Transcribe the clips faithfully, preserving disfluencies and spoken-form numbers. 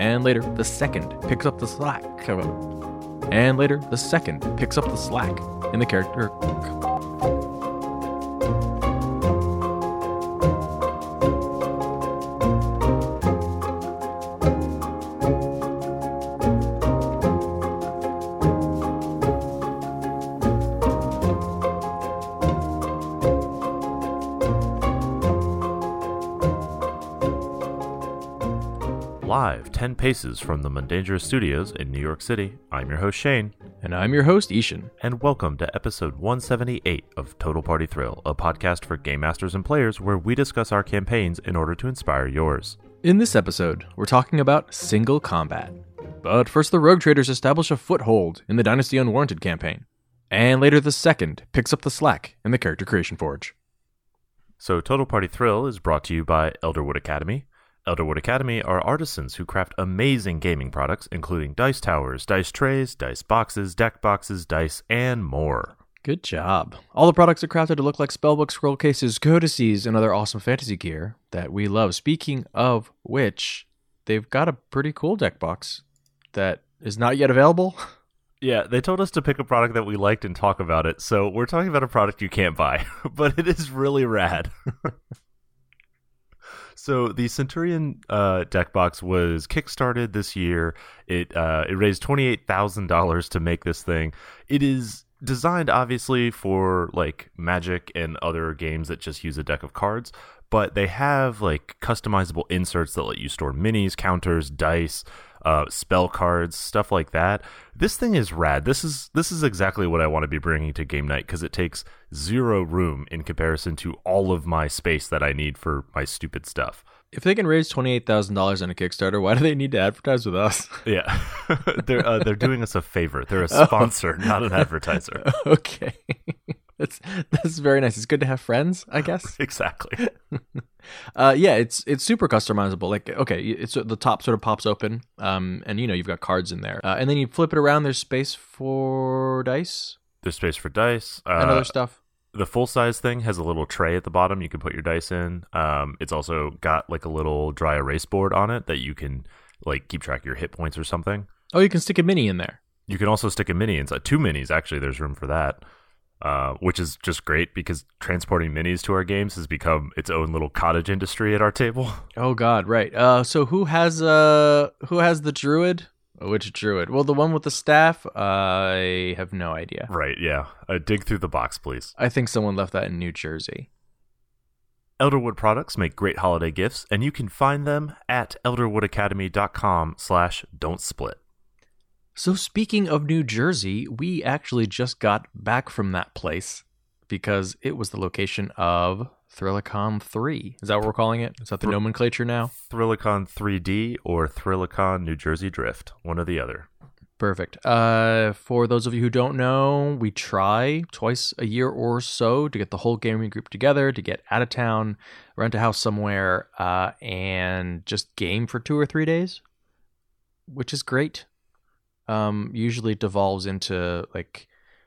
And later, the second picks up the slack. And later, the second picks up the slack in the character. Live ten paces from the Mundangerous Studios in New York City, I'm your host Shane. And I'm your host Ishan. And welcome to episode one seventy-eight of Total Party Thrill, a podcast for game masters and players where we discuss our campaigns in order to inspire yours. In this episode, we're talking about single combat. But first, the Rogue Traders establish a foothold in the Dynasty Unwarranted campaign. And later, the second picks up the slack in the Character Creation Forge. So Total Party Thrill is brought to you by Elderwood Academy. Elderwood Academy are artisans who craft amazing gaming products, including dice towers, dice trays, dice boxes, deck boxes, dice, and more. Good job. All the products are crafted to look like spellbooks, scroll cases, codices, and other awesome fantasy gear that we love. Speaking of which, they've got a pretty cool deck box that is not yet available. Yeah, they told us to pick a product that we liked and talk about it, so we're talking about a product you can't buy, but it is really rad. So the Centurion uh, deck box was kickstarted this year. It uh, it raised twenty-eight thousand dollars to make this thing. It is designed obviously for like Magic and other games that just use a deck of cards, but they have like customizable inserts that let you store minis, counters, dice, uh, spell cards, stuff like that. This thing is rad. This is this is exactly what I want to be bringing to game night because it takes zero room in comparison to all of my space that I need for my stupid stuff. If they can raise twenty-eight thousand dollars on a Kickstarter, why do they need to advertise with us? Yeah, they're uh, they're doing us a favor. They're a sponsor, oh. not an advertiser. Okay, that's that's very nice. It's good to have friends, I guess. Exactly. uh, yeah, it's it's super customizable. Like, okay, it's the top sort of pops open, um, and you know you've got cards in there, uh, and then you flip it around. There's space for dice. There's space for dice uh, and other stuff. The full-size thing has a little tray at the bottom you can put your dice in. Um, it's also got like a little dry erase board on it that you can like keep track of your hit points or something. Oh, you can stick a mini in there. You can also stick a mini inside. Two minis, actually, there's room for that, uh, which is just great because transporting minis to our games has become its own little cottage industry at our table. Oh, God, right. Uh, so who has uh, who has the druid? Which druid? Well, the one with the staff, uh, I have no idea. Right, yeah. Uh, dig through the box, please. I think someone left that in New Jersey. Elderwood products make great holiday gifts, and you can find them at elderwoodacademy.com slash don't split. So speaking of New Jersey, we actually just got back from that place because it was the location of Thrillicon three. Is that what we're calling it? Is that the Thr- nomenclature now? Thrillicon three D or Thrillicon New Jersey Drift, one or the other. Perfect. Uh, for those of you who don't know, we try twice a year or so to get the whole gaming group together, to get out of town, rent a house somewhere, uh, and just game for two or three days, which is great. Um, usually it devolves into like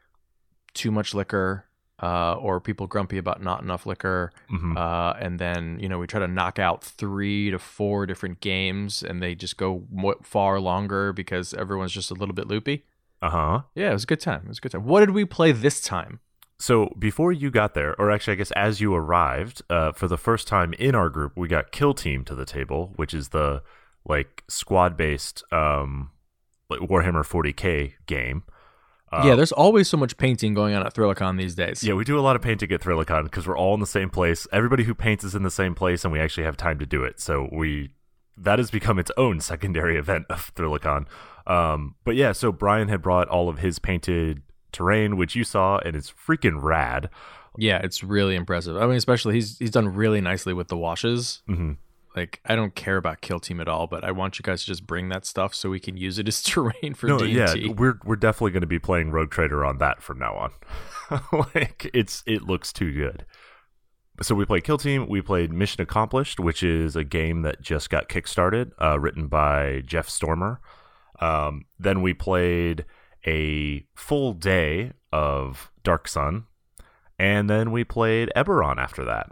too much liquor, Uh, or people grumpy about not enough liquor. Mm-hmm. Uh, and then, you know, we try to knock out three to four different games and they just go mo- far longer because everyone's just a little bit loopy. Uh-huh. Yeah, it was a good time. It was a good time. What did we play this time? So before you got there, or actually I guess as you arrived, uh, for the first time in our group, we got Kill Team to the table, which is the like squad-based um, like Warhammer forty K game. Uh, yeah, there's always so much painting going on at Thrillicon these days. Yeah, we do a lot of painting at Thrillicon because we're all in the same place. Everybody who paints is in the same place, and we actually have time to do it. So we that has become its own secondary event of Thrillicon. Um, but yeah, so Brian had brought all of his painted terrain, which you saw, and it's freaking rad. Yeah, it's really impressive. I mean, especially he's he's done really nicely with the washes. Mm-hmm. Like, I don't care about Kill Team at all, but I want you guys to just bring that stuff so we can use it as terrain for no, D and T. Yeah, we're we're definitely going to be playing Rogue Trader on that from now on. Like, it's it looks too good. So we played Kill Team. We played Mission Accomplished, which is a game that just got kickstarted, uh, written by Jeff Stormer. Um, then we played a full day of Dark Sun, and then we played Eberron after that.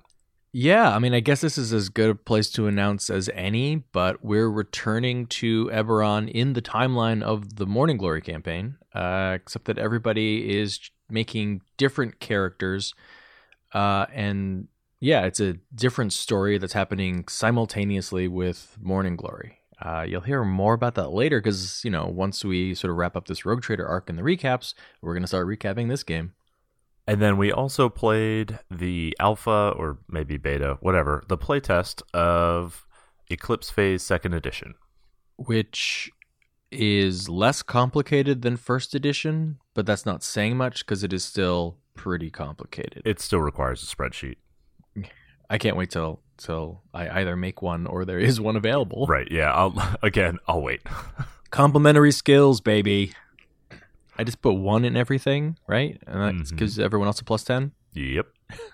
Yeah, I mean, I guess this is as good a place to announce as any, but we're returning to Eberron in the timeline of the Morning Glory campaign, uh, except that everybody is making different characters. Uh, and yeah, it's a different story that's happening simultaneously with Morning Glory. Uh, you'll hear more about that later because, you know, once we sort of wrap up this Rogue Trader arc in the recaps, we're going to start recapping this game. And then we also played the alpha, or maybe beta, whatever, the playtest of Eclipse Phase second Edition. Which is less complicated than first edition, but that's not saying much because it is still pretty complicated. It still requires a spreadsheet. I can't wait till till I either make one or there is one available. Right, yeah. I'll again, I'll wait. Complementary skills, baby. I just put one in everything, right? And that Mhm. gives everyone else a plus ten? Yep.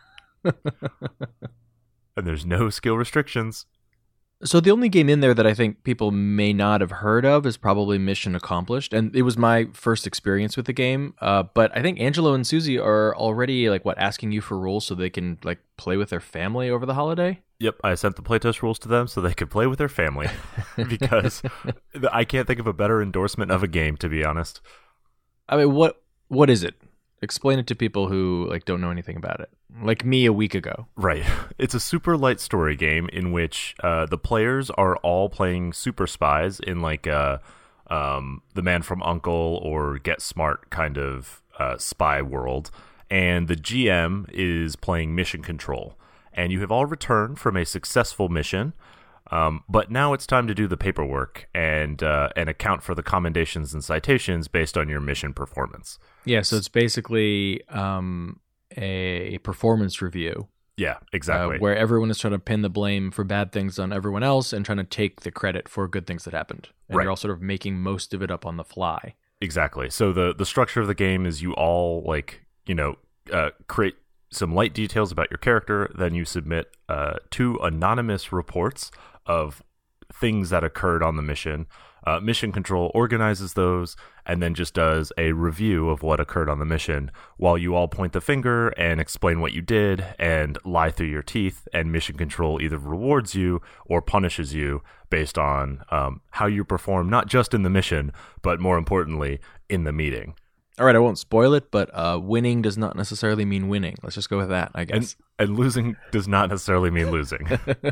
And there's no skill restrictions. So the only game in there that I think people may not have heard of is probably Mission Accomplished, and it was my first experience with the game. Uh, but I think Angelo and Susie are already like what asking you for rules so they can like play with their family over the holiday. Yep, I sent the playtest rules to them so they could play with their family because I can't think of a better endorsement of a game, to be honest. I mean, what what is it? Explain it to people who like don't know anything about it. Like me a week ago. Right. It's a super light story game in which uh, the players are all playing super spies in like a, um, the Man from U N C L E or Get Smart kind of uh, spy world. And the G M is playing mission control. And you have all returned from a successful mission. Um, but now it's time to do the paperwork and uh, and account for the commendations and citations based on your mission performance. Yeah, so it's basically um, a performance review. Yeah, exactly. Uh, where everyone is trying to pin the blame for bad things on everyone else and trying to take the credit for good things that happened. And Right. you're all sort of making most of it up on the fly. Exactly. So the the structure of the game is you all like, you know, uh, create some light details about your character, then you submit uh, two anonymous reports of things that occurred on the mission. Uh, mission control organizes those and then just does a review of what occurred on the mission while you all point the finger and explain what you did and lie through your teeth, and mission control either rewards you or punishes you based on um, how you perform, not just in the mission, but more importantly, in the meeting. All right, I won't spoil it, but uh, winning does not necessarily mean winning. Let's just go with that, I guess. And, and losing does not necessarily mean losing.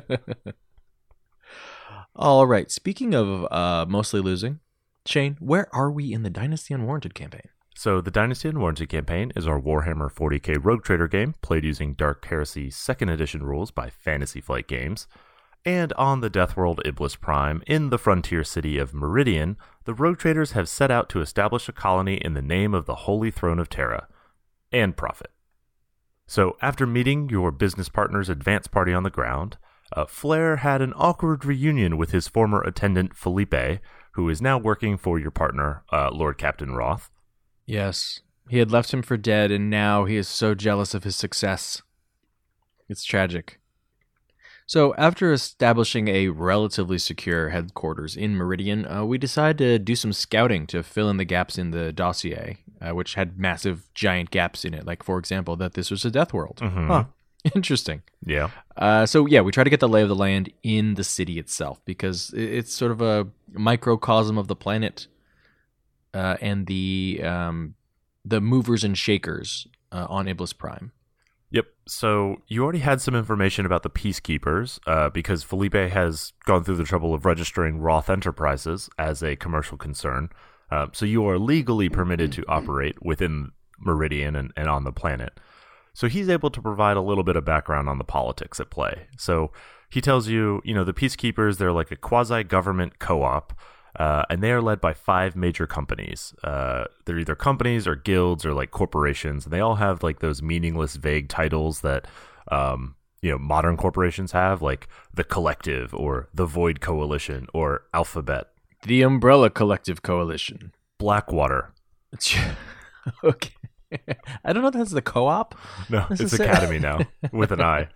All right, speaking of uh, mostly losing, Shane, where are we in the Dynasty Unwarranted campaign? So the Dynasty Unwarranted campaign is our Warhammer forty K Rogue Trader game played using Dark Heresy second Edition rules by Fantasy Flight Games. And on the Deathworld Iblis Prime, in the frontier city of Meridian, the Rogue Traders have set out to establish a colony in the name of the Holy Throne of Terra and profit. So after meeting your business partner's advance party on the ground, uh, Flair had an awkward reunion with his former attendant Felipe, who is now working for your partner, uh, Lord Captain Roth. Yes, he had left him for dead, and now he is so jealous of his success. It's tragic. So after establishing a relatively secure headquarters in Meridian, uh, we decided to do some scouting to fill in the gaps in the dossier, uh, which had massive, giant gaps in it. Like, for example, that this was a death world. Mm-hmm. Huh. Interesting. Yeah. Uh, so, yeah, we try to get the lay of the land in the city itself because it's sort of a microcosm of the planet uh, and the um, the movers and shakers uh, on Iblis Prime. Yep. So you already had some information about the Peacekeepers uh, because Felipe has gone through the trouble of registering Roth Enterprises as a commercial concern. Uh, so you are legally permitted to operate within Meridian and, and on the planet. So he's able to provide a little bit of background on the politics at play. So he tells you, you know, the Peacekeepers, they're like a quasi-government co-op. Uh, and they are led by five major companies. Uh, they're either companies or guilds or like corporations, and they all have like those meaningless, vague titles that um, you know modern corporations have, like the Collective or the Void Coalition or Alphabet. The Umbrella Collective Coalition. Blackwater. Okay. I don't know if that's the co-op. No, it's Academy now with an I.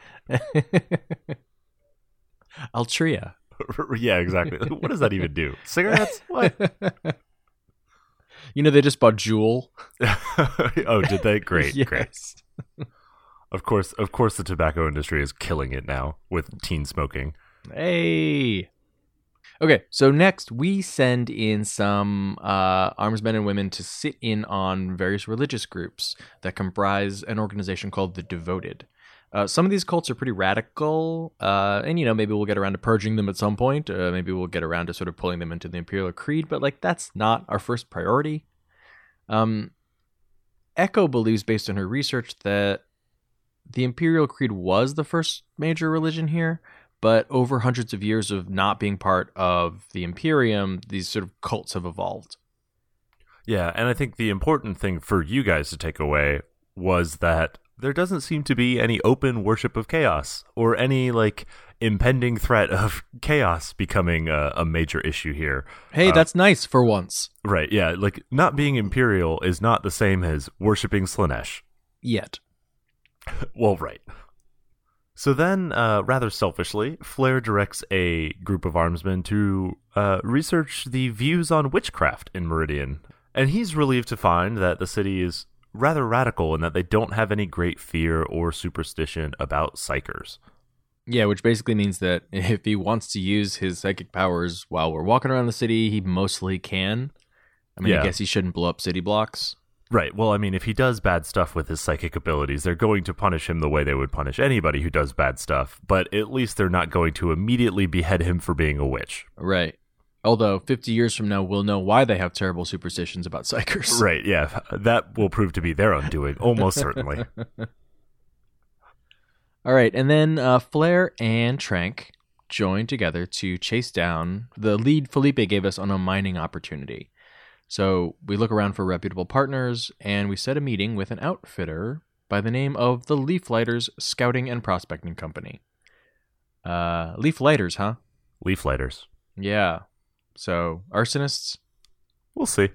Altria. Yeah, exactly. What does that even do? Cigarettes? What? You know, they just bought Juul. Oh, did they? Great, Yes. great. Of course, of course, the tobacco industry is killing it now with teen smoking. Hey. Okay, so next we send in some uh, armsmen and women to sit in on various religious groups that comprise an organization called the Devoted. Uh, some of these cults are pretty radical, uh, and, you know, maybe we'll get around to purging them at some point. Uh, maybe we'll get around to sort of pulling them into the Imperial Creed, but, like, that's not our first priority. Um, Echo believes, based on her research, that the Imperial Creed was the first major religion here, but over hundreds of years of not being part of the Imperium, these sort of cults have evolved. Yeah, and I think the important thing for you guys to take away was that there doesn't seem to be any open worship of chaos or any, like, impending threat of chaos becoming a, a major issue here. Hey, uh, that's nice for once. Right, yeah, like, not being Imperial is not the same as worshipping Slaanesh. Yet. Well, right. So then, uh, rather selfishly, Flair directs a group of armsmen to uh, research the views on witchcraft in Meridian. And he's relieved to find that the city is rather radical in that they don't have any great fear or superstition about psychers. Yeah, which basically means that if he wants to use his psychic powers while we're walking around the city, he mostly can. I mean, Yeah. I guess he shouldn't blow up city blocks. Right. Well, I mean, if he does bad stuff with his psychic abilities, they're going to punish him the way they would punish anybody who does bad stuff. But at least they're not going to immediately behead him for being a witch. Right. Although fifty years from now, we'll know why they have terrible superstitions about psychers. Right. Yeah. That will prove to be their undoing, almost certainly. All right. And then uh, Flair and Trank join together to chase down the lead Felipe gave us on a mining opportunity. So we look around for reputable partners, and we set a meeting with an outfitter by the name of the Leaf Lighters Scouting and Prospecting Company. Uh, Leaf Lighters, huh? Leaf lighters. Yeah. So, arsonists? We'll see.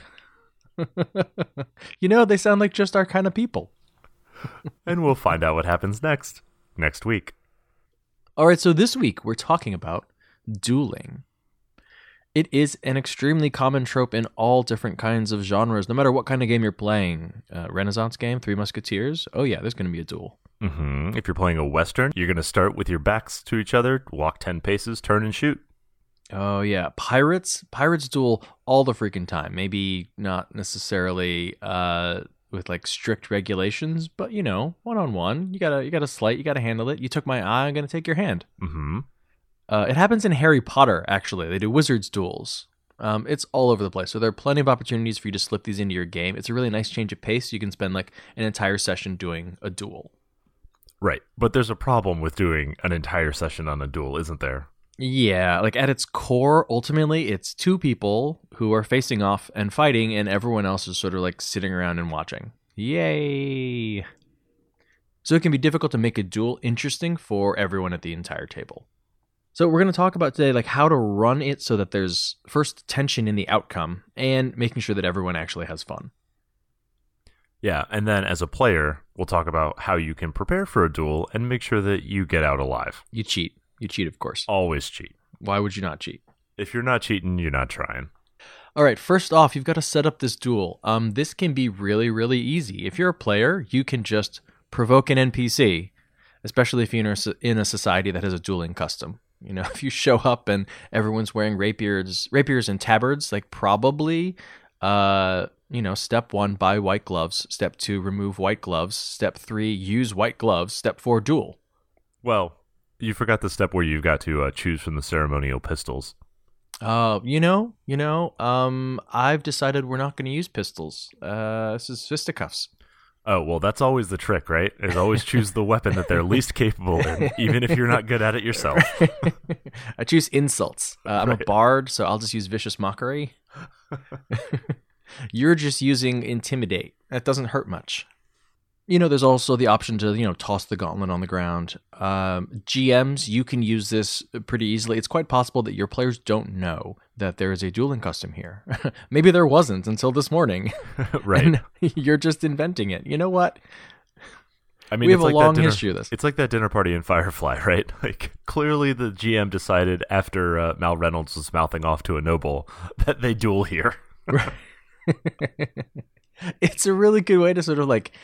You know, they sound like just our kind of people. And we'll find out what happens next, next week. All right, so this week we're talking about dueling. It is an extremely common trope in all different kinds of genres, no matter what kind of game you're playing. Uh, Renaissance game, Three Musketeers. Oh yeah, there's going to be a duel. Mm-hmm. If you're playing a Western, you're going to start with your backs to each other, walk ten paces, turn and shoot. Oh yeah, Pirates. Pirates duel all the freaking time. Maybe not necessarily uh, with like strict regulations, but you know, one on one, you gotta you gotta slight, you gotta handle it. You took my eye, I'm gonna take your hand. Mm-hmm. Uh, it happens in Harry Potter, actually. They do wizards duels. Um, it's all over the place. So there are plenty of opportunities for you to slip these into your game. It's a really nice change of pace. You can spend like an entire session doing a duel. Right. But there's a problem with doing an entire session on a duel, isn't there? Yeah, like at its core, ultimately, it's two people who are facing off and fighting, and everyone else is sort of like sitting around and watching. Yay! So it can be difficult to make a duel interesting for everyone at the entire table. So we're going to talk about today like how to run it so that there's first tension in the outcome and making sure that everyone actually has fun. Yeah, and then as a player, we'll talk about how you can prepare for a duel and make sure that you get out alive. You cheat. You cheat, of course. Always cheat. Why would you not cheat? If you're not cheating, you're not trying. All right, first off, you've got to set up this duel. Um, this can be really, really easy. If you're a player, you can just provoke an N P C, especially if you're in a society that has a dueling custom. You know, if you show up and everyone's wearing rapiers, rapiers and tabards, like probably, uh, you know, step one, buy white gloves. Step two, remove white gloves. Step three, use white gloves. Step four, duel. Well, you forgot the step where you've got to uh, choose from the ceremonial pistols. Uh, you know, you know, um, I've decided we're not going to use pistols. Uh, this is fisticuffs. Oh, well, that's always the trick, right? Is always choose the weapon that they're least capable in, even if you're not good at it yourself. I choose insults. Uh, I'm Right. a bard, so I'll just use vicious mockery. You're just using intimidate. That doesn't hurt much. You know, there's also the option to, you know, toss the gauntlet on the ground. Um, G Ms, you can use this pretty easily. It's quite possible that your players don't know that there is a dueling custom here. Maybe there wasn't until this morning. Right. And you're just inventing it. You know what? I mean, We have it's a like long that dinner, history of this. It's like that dinner party in Firefly, right? Like, clearly the G M decided after uh, Mal Reynolds was mouthing off to a noble that they duel here. It's a really good way to sort of like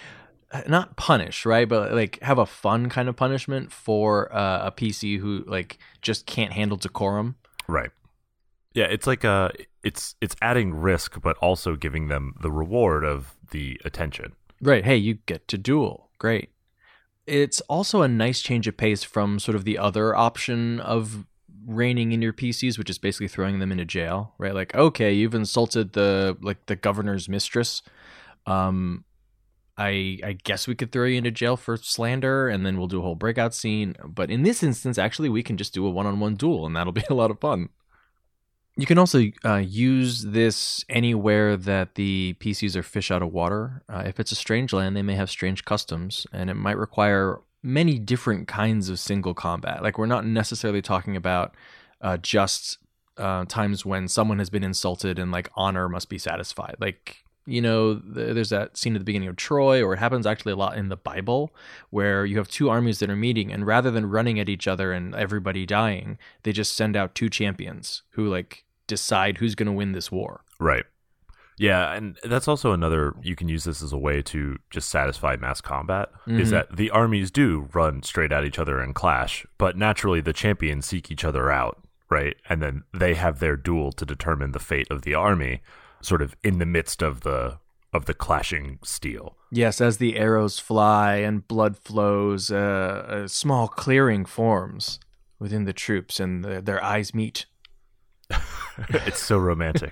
not punish, right? But like have a fun kind of punishment for uh, a P C who like just can't handle decorum. Right. Yeah, it's like uh it's it's adding risk, but also giving them the reward of the attention. Right. Hey, you get to duel. Great. It's also a nice change of pace from sort of the other option of reining in your P Cs, which is basically throwing them into jail, right? Like, okay, you've insulted the like the governor's mistress. Um, I I guess we could throw you into jail for slander, and then we'll do a whole breakout scene. But in this instance, actually, we can just do a one-on-one duel, and that'll be a lot of fun. You can also uh, use this anywhere that the P Cs are fish out of water. Uh, if it's a strange land, they may have strange customs, and it might require many different kinds of single combat. Like, we're not necessarily talking about uh, just uh, times when someone has been insulted and, like, honor must be satisfied. Like, you know, th- there's that scene at the beginning of Troy, or it happens actually a lot in the Bible, where you have two armies that are meeting, and rather than running at each other and everybody dying, they just send out two champions who, like, decide who's going to win this war. Right. Yeah, and that's also another, you can use this as a way to just satisfy mass combat, mm-hmm. is that the armies do run straight at each other and clash, but naturally the champions seek each other out, right? And then they have their duel to determine the fate of the army, sort of in the midst of the of the clashing steel. Yes, as the arrows fly and blood flows, uh, a small clearing forms within the troops, and the, their eyes meet. It's so romantic.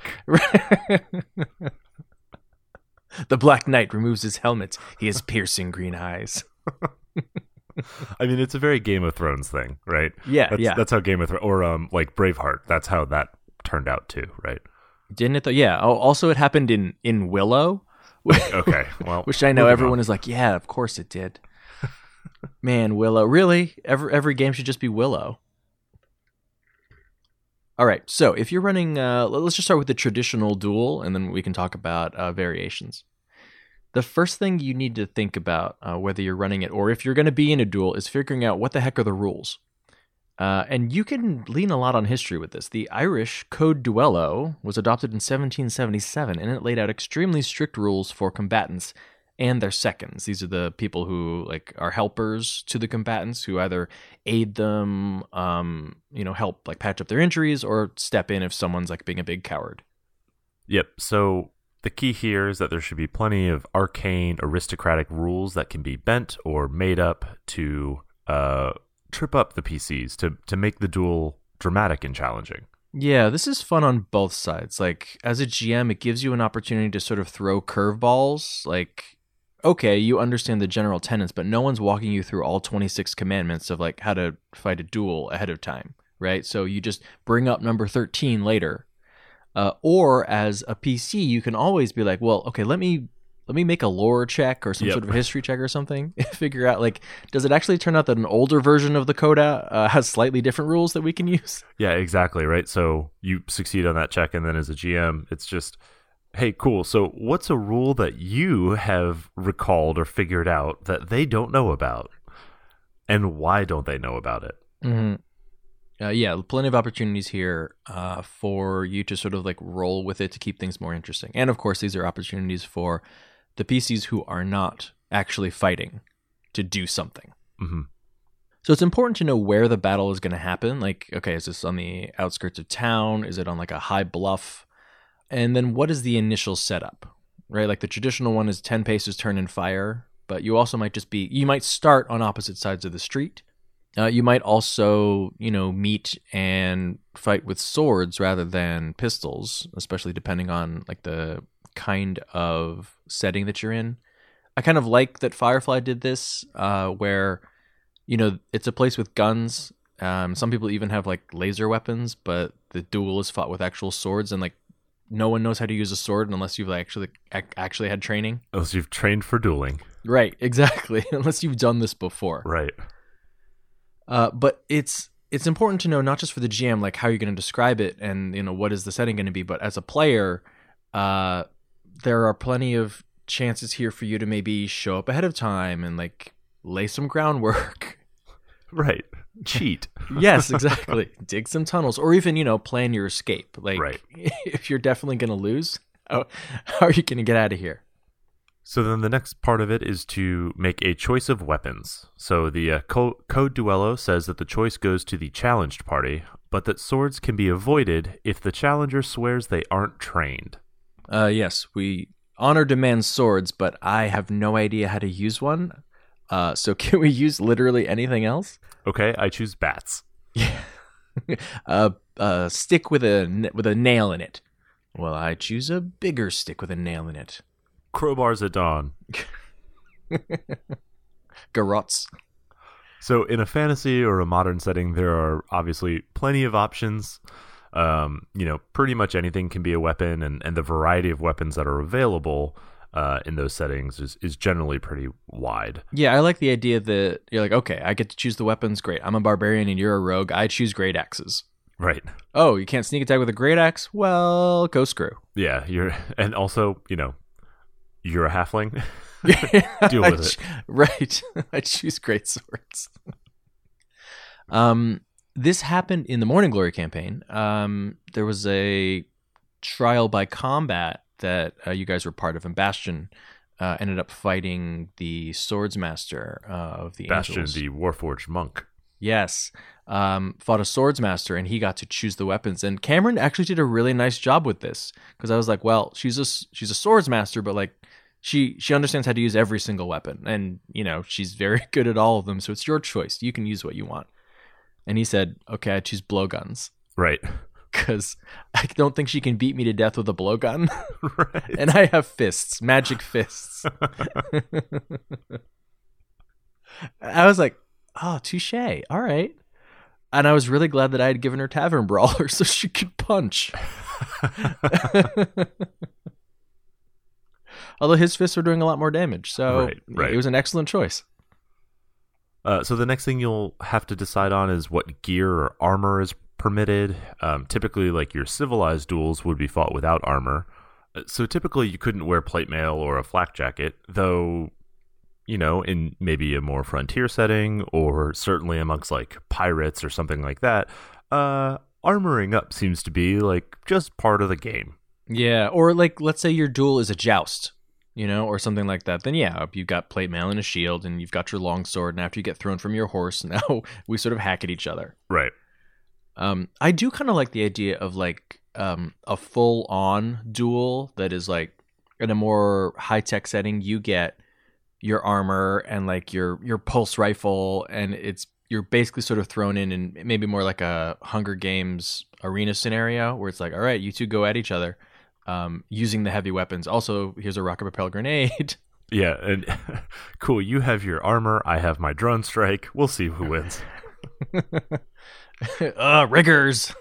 The Black Knight removes his helmet. He has piercing green eyes. I mean, it's a very Game of Thrones thing, right? Yeah, that's, yeah. That's how Game of Thrones, or um, like Braveheart, that's how that turned out too, right? Didn't it though? Yeah. Oh, also, it happened in, in Willow. Okay, well. Which I know everyone on. is like, yeah, of course it did. Man, Willow. Really? Every, every game should just be Willow. All right, so if you're running, uh, let's just start with the traditional duel, and then we can talk about uh, variations. The first thing you need to think about, uh, whether you're running it or if you're going to be in a duel, is figuring out what the heck are the rules. Uh, and you can lean a lot on history with this. The Irish Code Duello was adopted in seventeen seventy-seven, and it laid out extremely strict rules for combatants and their seconds. These are the people who like are helpers to the combatants, who either aid them, um, you know, help like patch up their injuries, or step in if someone's like being a big coward. Yep. So the key here is that there should be plenty of arcane aristocratic rules that can be bent or made up to uh, trip up the P Cs, to to make the duel dramatic and challenging. Yeah, this is fun on both sides. Like, as a G M, it gives you an opportunity to sort of throw curveballs. Like, okay, you understand the general tenets, but no one's walking you through all twenty-six commandments of like how to fight a duel ahead of time, right? So you just bring up number thirteen later. Uh, or as a P C, you can always be like, well, okay, let me let me make a lore check or some Yep. sort of history check or something. Figure out, like, does it actually turn out that an older version of the Coda uh, has slightly different rules that we can use? Yeah, exactly, right? So you succeed on that check, and then as a G M, it's just, hey, cool. So what's a rule that you have recalled or figured out that they don't know about? And why don't they know about it? Mm-hmm. Uh, yeah, plenty of opportunities here uh, for you to sort of like roll with it to keep things more interesting. And of course, these are opportunities for the P Cs who are not actually fighting to do something. Mm-hmm. So it's important to know where the battle is going to happen. Like, okay, is this on the outskirts of town? Is it on like a high bluff? And then what is the initial setup, right? Like the traditional one is ten paces, turn and fire, but you also might just be, you might start on opposite sides of the street. Uh, you might also, you know, meet and fight with swords rather than pistols, especially depending on like the kind of setting that you're in. I kind of like that Firefly did this, uh, where, you know, it's a place with guns. Um, some people even have like laser weapons, but the duel is fought with actual swords, and like no one knows how to use a sword unless you've like, actually ac- actually had training. Unless you've trained for dueling. Right, exactly. Unless you've done this before. Right. Uh, but it's it's important to know, not just for the G M, like how you're going to describe it and, you know, what is the setting going to be, but as a player, uh, there are plenty of chances here for you to maybe show up ahead of time and like lay some groundwork. Right. Cheat. Yes, exactly. Dig some tunnels, or even, you know, plan your escape. Like, right. If you're definitely going to lose, how, how are you going to get out of here? So then the next part of it is to make a choice of weapons. So the uh, Co- Code Duello says that the choice goes to the challenged party, but that swords can be avoided if the challenger swears they aren't trained. Uh, yes, we honor demands swords, but I have no idea how to use one. Uh, so can we use literally anything else? Okay, I choose bats. Yeah. a, a stick with a with a nail in it. Well, I choose a bigger stick with a nail in it. Crowbars at dawn. Garrots. So in a fantasy or a modern setting, there are obviously plenty of options. Um, you know, pretty much anything can be a weapon, and, and the variety of weapons that are available uh, in those settings is, is generally pretty wide. Yeah, I like the idea that you're like, okay, I get to choose the weapons. Great. I'm a barbarian and you're a rogue. I choose great axes. Right. Oh, you can't sneak attack with a great axe? Well, go screw. Yeah, you're, and also, you know, you're a halfling. Deal with it. Right. I choose great swords. um, this happened in the Morning Glory campaign. Um, there was a trial by combat that uh, you guys were part of, and Bastion uh, ended up fighting the Swordsmaster uh, of the Bastion, Angels. the Warforged monk. Yes. Um, fought a Swordsmaster, and he got to choose the weapons. And Cameron actually did a really nice job with this, because I was like, well, she's a, she's a Swordsmaster, but like, She she understands how to use every single weapon, and you know she's very good at all of them. So it's your choice; you can use what you want. And he said, "Okay, I choose blowguns, right? Because I don't think she can beat me to death with a blowgun, right? And I have fists, magic fists." I was like, "Oh, touche! All right." And I was really glad that I had given her Tavern Brawler so she could punch. Although his fists were doing a lot more damage, so right, right. It was an excellent choice. Uh, so the next thing you'll have to decide on is what gear or armor is permitted. Um, typically, like your civilized duels would be fought without armor. So typically you couldn't wear plate mail or a flak jacket, though, you know, in maybe a more frontier setting or certainly amongst like pirates or something like that, uh, armoring up seems to be like just part of the game. Yeah, or like let's say your duel is a joust, you know, or something like that. Then yeah, you've got plate mail and a shield, and you've got your longsword, and after you get thrown from your horse, now we sort of hack at each other. Right. Um, I do kind of like the idea of like um, a full-on duel that is like in a more high-tech setting. You get your armor and like your your pulse rifle, and it's you're basically sort of thrown in and maybe more like a Hunger Games arena scenario where it's like, all right, you two go at each other um, using the heavy weapons. Also, here's a rocket propelled grenade. Yeah, and cool. You have your armor. I have my drone strike. We'll see who wins. uh, riggers.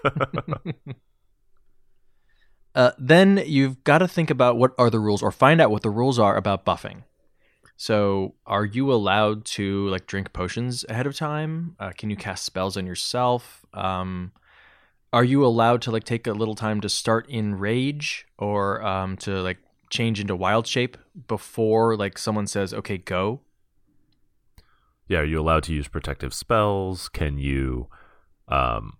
uh, then you've got to think about what are the rules, or find out what the rules are about buffing. So are you allowed to like drink potions ahead of time? Uh, can you cast spells on yourself? Um, are you allowed to like take a little time to start in rage, or um, to like change into wild shape before like someone says, okay, go? Yeah, are you allowed to use protective spells? Can you um,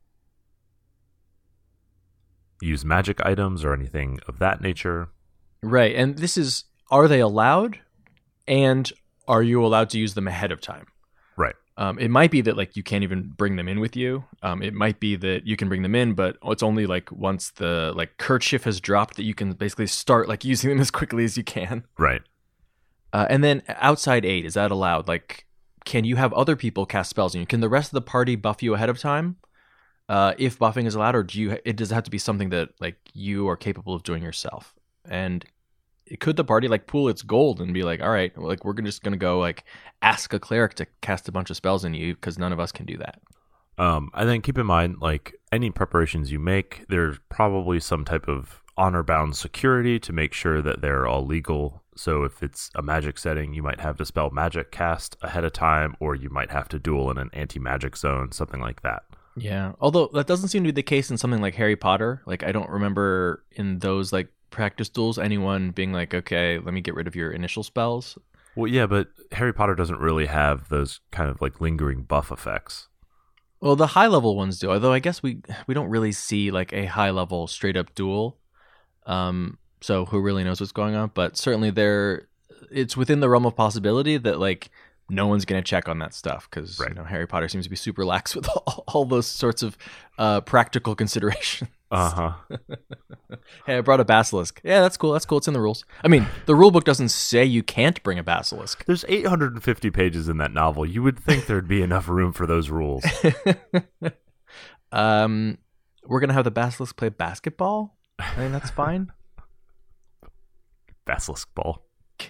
use magic items or anything of that nature? Right, and this is, are they allowed? And are you allowed to use them ahead of time? Right. Um, it might be that like you can't even bring them in with you. Um, it might be that you can bring them in, but it's only like once the like kerchief has dropped that you can basically start like using them as quickly as you can. Right. Uh, and then outside aid, is that allowed? Like, can you have other people cast spells on you? Can the rest of the party buff you ahead of time? Uh, if buffing is allowed, or do you? It does have to be something that like you are capable of doing yourself. And could the party like pool its gold and be like, all right, like we're just gonna go like ask a cleric to cast a bunch of spells on you because none of us can do that. Um, and then keep in mind, like any preparations you make, there's probably some type of honor-bound security to make sure that they're all legal. So if it's a magic setting, you might have to spell magic cast ahead of time, or you might have to duel in an anti-magic zone, something like that. Yeah, although that doesn't seem to be the case in something like Harry Potter. Like I don't remember in those like practice duels anyone being like, okay, let me get rid of your initial spells. Well, yeah, but Harry Potter doesn't really have those kind of like lingering buff effects. Well, the high level ones do, although I guess we we don't really see like a high level straight up duel. Um, so who really knows what's going on? But certainly there it's within the realm of possibility that like no one's going to check on that stuff because Right. you know Harry Potter seems to be super lax with all, all those sorts of uh, practical considerations. Uh-huh. Hey, I brought a basilisk. Yeah, that's cool. That's cool. It's in the rules. I mean, the rule book doesn't say you can't bring a basilisk. There's eight hundred fifty pages in that novel. You would think there'd be enough room for those rules. um, we're gonna have the basilisk play basketball. I mean, that's fine. Basilisk ball.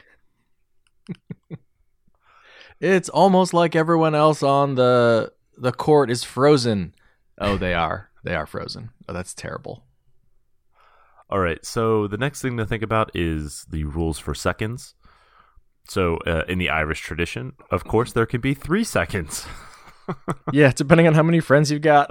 It's almost like everyone else on the the court is frozen. Oh, they are. They are frozen. Oh, that's terrible. All right, so the next thing to think about is the rules for seconds. So uh, in the Irish tradition, of course, there can be three seconds. Yeah, depending on how many friends you've got.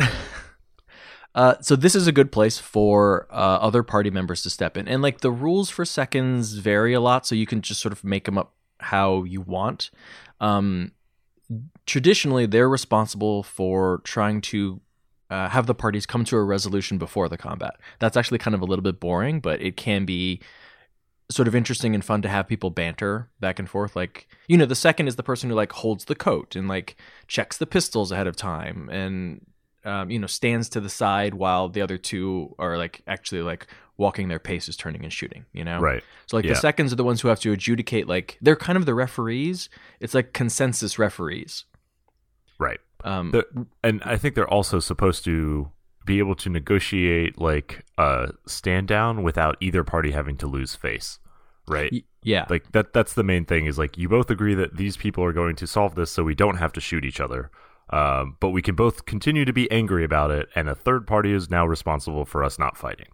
Uh, so this is a good place for uh, other party members to step in. And like the rules for seconds vary a lot, so you can just sort of make them up how you want. Um, traditionally, they're responsible for trying to uh, have the parties come to a resolution before the combat. That's actually kind of a little bit boring, but it can be sort of interesting and fun to have people banter back and forth. Like, you know, the second is the person who like holds the coat and like checks the pistols ahead of time and um, you know, stands to the side while the other two are like actually like walking their paces, turning and shooting, you know? Right. So like Yeah. the seconds are the ones who have to adjudicate, like they're kind of the referees. It's like consensus referees. Right. Um, The- and I think they're also supposed to be able to negotiate like a stand down without either party having to lose face. Right. y- yeah. Like that that's the main thing is like you both agree that these people are going to solve this so we don't have to shoot each other. Um, but we can both continue to be angry about it, and a third party is now responsible for us not fighting.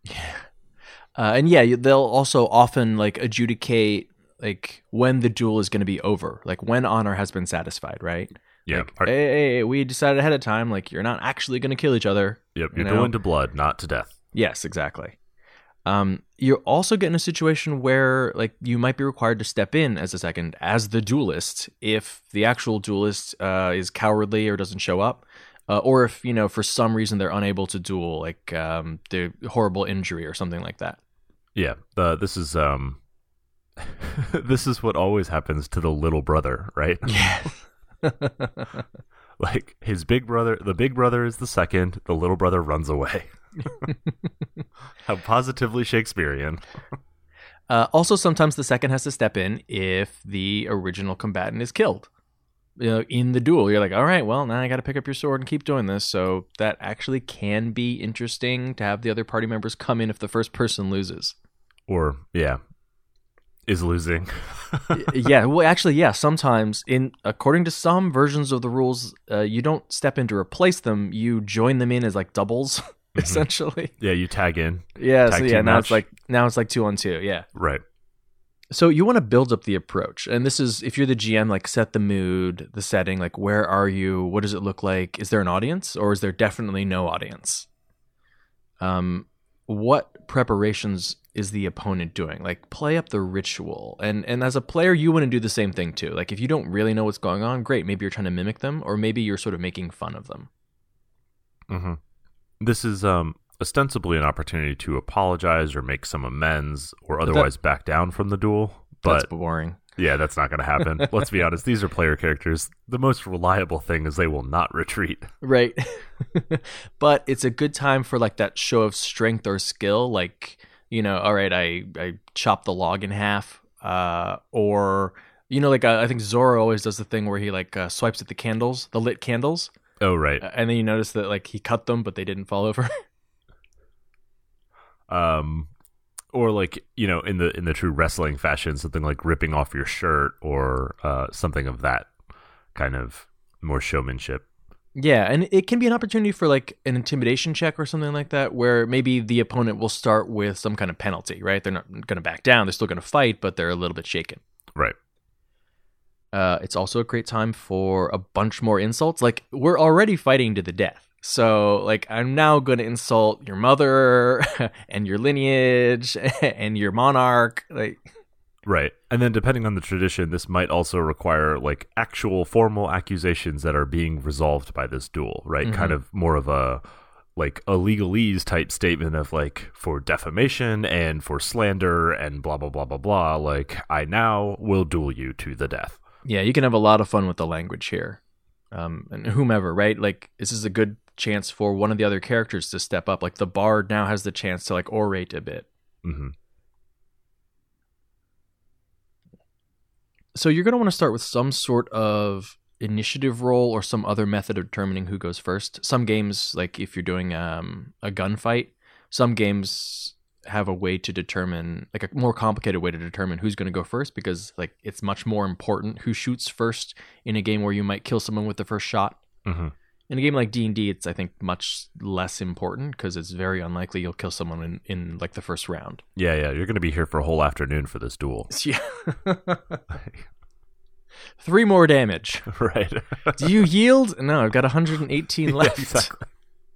Uh, and yeah, you- they'll also often like adjudicate like when the duel is going to be over, like when honor has been satisfied, right? Yeah. Like, Are- hey, hey, hey, we decided ahead of time, like you're not actually going to kill each other. Yep. you You're know? going to blood, not to death. Yes, exactly. Um, you're also getting a situation where like you might be required to step in as a second as the duelist if the actual duelist uh, is cowardly or doesn't show up, uh, or if you know for some reason they're unable to duel, like um, the horrible injury or something like that. Yeah. Uh, this is um, this is what always happens to the little brother, right? Yeah. Like his big brother, the big brother is the second. The little brother runs away. How positively Shakespearean. Uh, also, sometimes the second has to step in if the original combatant is killed. You know, in the duel, you're like, all right, well, now I got to pick up your sword and keep doing this. So that actually can be interesting to have the other party members come in if the first person loses. Or yeah, is losing. Yeah, well, actually, yeah. Sometimes, in according to some versions of the rules, uh, you don't step in to replace them. You join them in as like doubles, essentially. Yeah, you tag in. Yeah. Tag So yeah, team now match. it's like now it's like two on two. Yeah. Right. So you want to build up the approach. And this is, if you're the G M, like set the mood, the setting, like where are you? What does it look like? Is there an audience or is there definitely no audience? Um, what preparations is the opponent doing? Like play up the ritual. And and as a player, you want to do the same thing too. Like if you don't really know what's going on, great. Maybe you're trying to mimic them or maybe you're sort of making fun of them. Mm-hmm. This is um ostensibly an opportunity to apologize or make some amends or that- otherwise back down from the duel. That's But boring. yeah, that's not going to happen. Let's be honest. These are player characters. The most reliable thing is they will not retreat. Right. But it's a good time for like that show of strength or skill. Like, you know, all right, I, I chop the log in half. Uh, or, you know, like uh, I think Zoro always does the thing where he like uh, swipes at the candles, the lit candles. Oh, right. Uh, and then you notice that like he cut them, but they didn't fall over. Um, or like, you know, in the in the true wrestling fashion, something like ripping off your shirt or uh, something of that kind of more showmanship. Yeah, and it can be an opportunity for like an intimidation check or something like that, where maybe the opponent will start with some kind of penalty, right? They're not going to back down. They're still going to fight, but they're a little bit shaken. Right. Uh, it's also a great time for a bunch more insults. Like, we're already fighting to the death. So, like, I'm now going to insult your mother and your lineage and your monarch. Like, Right. And then depending on the tradition, this might also require like actual formal accusations that are being resolved by this duel, right? Mhm. Kind of more of a like a legalese type statement of like for defamation and for slander and blah blah blah blah blah. Like I now will duel you to the death. Yeah, you can have a lot of fun with the language here, um, and whomever, right? Like this is a good chance for one of the other characters to step up. Like the bard now has the chance to like orate a bit. Mm-hmm. So you're going to want to start with some sort of initiative roll or some other method of determining who goes first. Some games, like if you're doing um, a gunfight, some games have a way to determine, like a more complicated way to determine who's going to go first, because like it's much more important who shoots first in a game where you might kill someone with the first shot. Mm-hmm. In a game like D and D, it's I think much less important because it's very unlikely you'll kill someone in, in like the first round. Yeah, yeah, you're going to be here for a whole afternoon for this duel. Yeah. Three more damage. Right. Do you yield? No, I've got one hundred eighteen left. Yeah, exactly.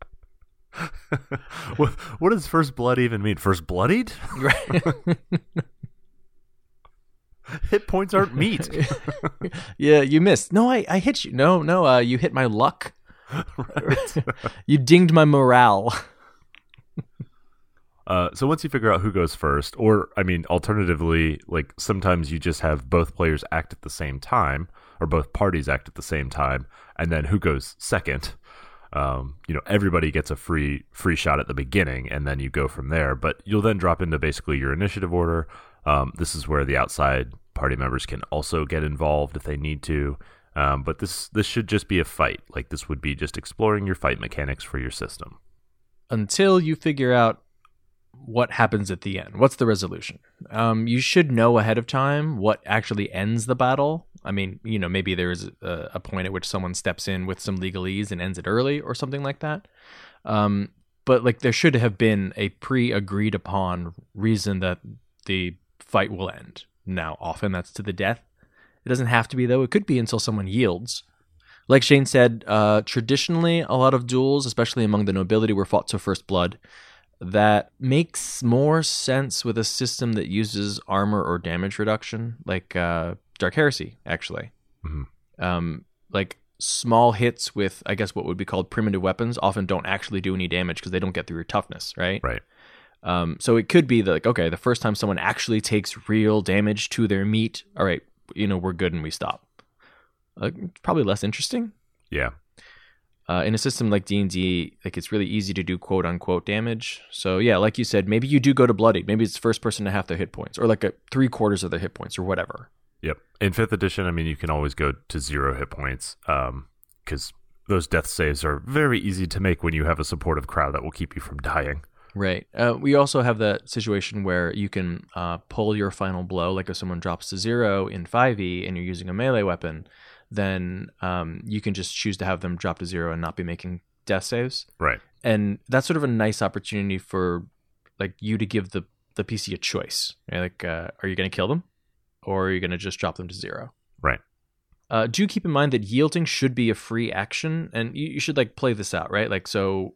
what, what does first blood even mean? First bloodied? Right. Hit points aren't meat. Yeah, you missed. No, I, I hit you. No, no, uh, you hit my luck. Right. You dinged my morale. Uh, so once you figure out who goes first, or I mean, alternatively, like sometimes you just have both players act at the same time, or both parties act at the same time, and then who goes second? Um, you know, everybody gets a free free shot at the beginning, and then you go from there. But you'll then drop into basically your initiative order. Um, this is where the outside party members can also get involved if they need to. Um, but this this should just be a fight. Like this would be just exploring your fight mechanics for your system until you figure out what happens at the end. What's the resolution? Um, you should know ahead of time what actually ends the battle. I mean, you know, maybe there's a, a point at which someone steps in with some legalese and ends it early or something like that. Um, but like there should have been a pre-agreed upon reason that the fight will end. Now, often that's to the death. It doesn't have to be, though. It could be until someone yields. Like Shane said, uh, traditionally, a lot of duels, especially among the nobility, were fought to first blood. That makes more sense with a system that uses armor or damage reduction, like uh, Dark Heresy, actually. Mm-hmm. Um, like small hits with, I guess, what would be called primitive weapons often don't actually do any damage because they don't get through your toughness, right? Right. Um, so it could be that, like, okay, the first time someone actually takes real damage to their meat, all right, you know, we're good and we stop. Uh, probably less interesting. Yeah. Uh, in a system like D and D, like it's really easy to do quote unquote damage. So yeah, like you said, maybe you do go to bloodied. Maybe it's the first person to half their hit points, or like a three quarters of their hit points, or whatever. Yep. In fifth edition, I mean, you can always go to zero hit points, um, because those death saves are very easy to make when you have a supportive crowd that will keep you from dying. Right. Uh, we also have that situation where you can uh, pull your final blow, like if someone drops to zero in five E and you're using a melee weapon, then um, you can just choose to have them drop to zero and not be making death saves. Right. And that's sort of a nice opportunity for like you to give the, the P C a choice. Right? Like, uh, are you going to kill them or are you going to just drop them to zero? Right. Uh, do keep in mind that yielding should be a free action, and you, you should like play this out, right? Like, so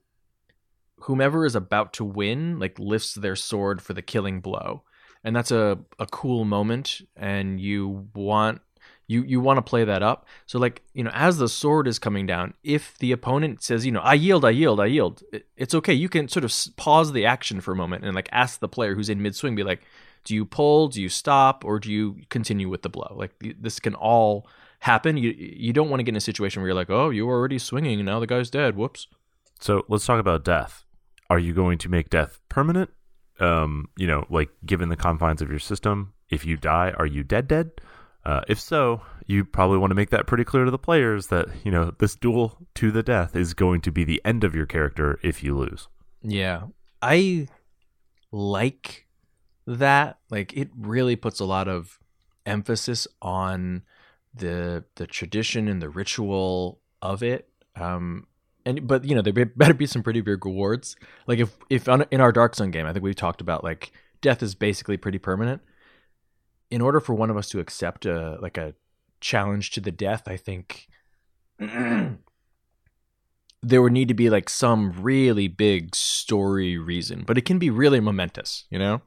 whomever is about to win like lifts their sword for the killing blow, and that's a, a cool moment, and you want you you want to play that up. So like, you know, as the sword is coming down, if the opponent says, you know, I yield, I yield, I yield, it, it's okay. You can sort of pause the action for a moment and like ask the player who's in mid swing, be like, do you pull, do you stop, or do you continue with the blow? Like this can all happen. You you don't want to get in a situation where you're like, oh, you were already swinging and now the guy's dead. Whoops. So let's talk about death. Are you going to make death permanent? Um, you know, like given the confines of your system, if you die, are you dead dead? Uh, if so, you probably want to make that pretty clear to the players that, you know, this duel to the death is going to be the end of your character if you lose. Yeah. I like that. Like it really puts a lot of emphasis on the the tradition and the ritual of it. Um And but you know there better be some pretty big rewards. Like if if on, in our Dark Sun game, I think we've talked about like death is basically pretty permanent. In order for one of us to accept a like a challenge to the death, I think there would need to be like some really big story reason, but it can be really momentous, you know?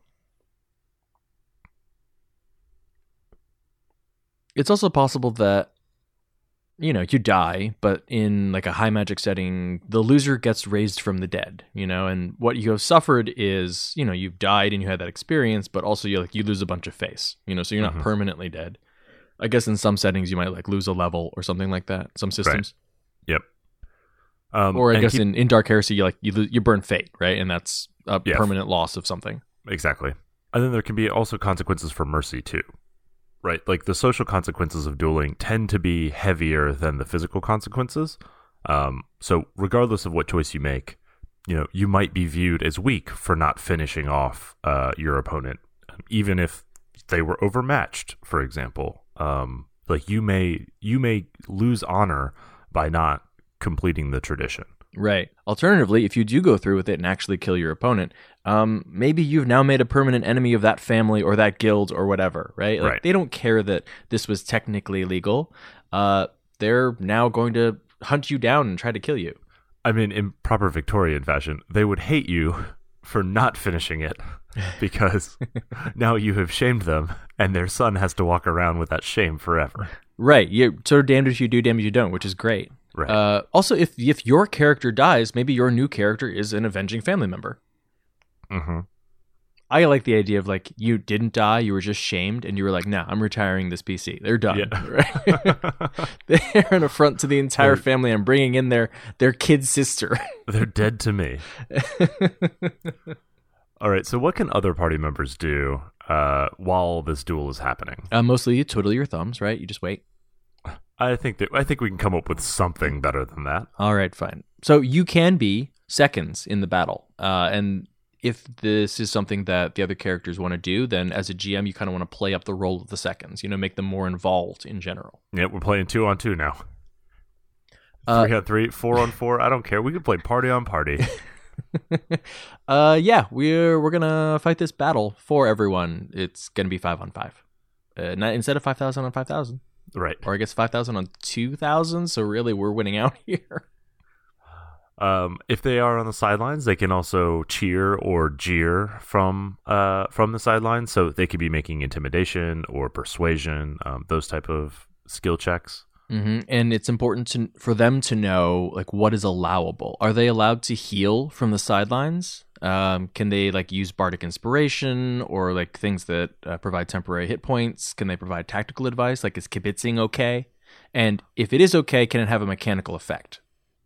It's also possible that you know, you die, but in like a high magic setting, the loser gets raised from the dead, you know, and what you have suffered is, you know, you've died and you had that experience, but also you like you lose a bunch of face, you know, so you're not mm-hmm. permanently dead. I guess in some settings you might like lose a level or something like that. Some systems. Right. Yep. Um, or I guess keep... in, in Dark Heresy, you like you you burn fate, right? And that's a yes. permanent loss of something. Exactly. And then there can be also consequences for mercy too. Right, like the social consequences of dueling tend to be heavier than the physical consequences. Um, so regardless of what choice you make, you know, you might be viewed as weak for not finishing off uh, your opponent, even if they were overmatched, for example. Um, like you may you may lose honor by not completing the tradition. Right. Alternatively, if you do go through with it and actually kill your opponent, um, maybe you've now made a permanent enemy of that family or that guild or whatever, right? Like, right. They don't care that this was technically legal. Uh, they're now going to hunt you down and try to kill you. I mean, in proper Victorian fashion, they would hate you for not finishing it because now you have shamed them and their son has to walk around with that shame forever. Right. You're sort of damned if you do, damned if you don't, which is great. Right. Uh, also, if if your character dies, maybe your new character is an avenging family member. Mm-hmm. I like the idea of like you didn't die, you were just shamed, and you were like, "No, nah, I'm retiring this P C. They're done." Yeah. Right? They're an affront to the entire They're, family. I'm bringing in their their kid sister. They're dead to me. All right. So, what can other party members do uh, while this duel is happening? Uh, mostly, you twiddle your thumbs, right? You just wait. I think that I think we can come up with something better than that. All right, fine. So you can be seconds in the battle, uh, and if this is something that the other characters want to do, then as a G M, you kind of want to play up the role of the seconds. You know, make them more involved in general. Yeah, we're playing two on two now. Uh, three on three, four on four. I don't care. We can play party on party. uh, yeah, we're we're gonna fight this battle for everyone. It's gonna be five on five, uh, not, instead of five thousand on five thousand. Right. Or I guess five thousand on two thousand, so really we're winning out here. Um, if they are on the sidelines, they can also cheer or jeer from uh, from the sidelines. So they could be making intimidation or persuasion, um, those type of skill checks. Mm-hmm. And it's important to for them to know like what is allowable. Are they allowed to heal from the sidelines? Um, can they like use bardic inspiration or like things that uh, provide temporary hit points? Can they provide tactical advice? Like is kibitzing okay? And if it is okay, can it have a mechanical effect?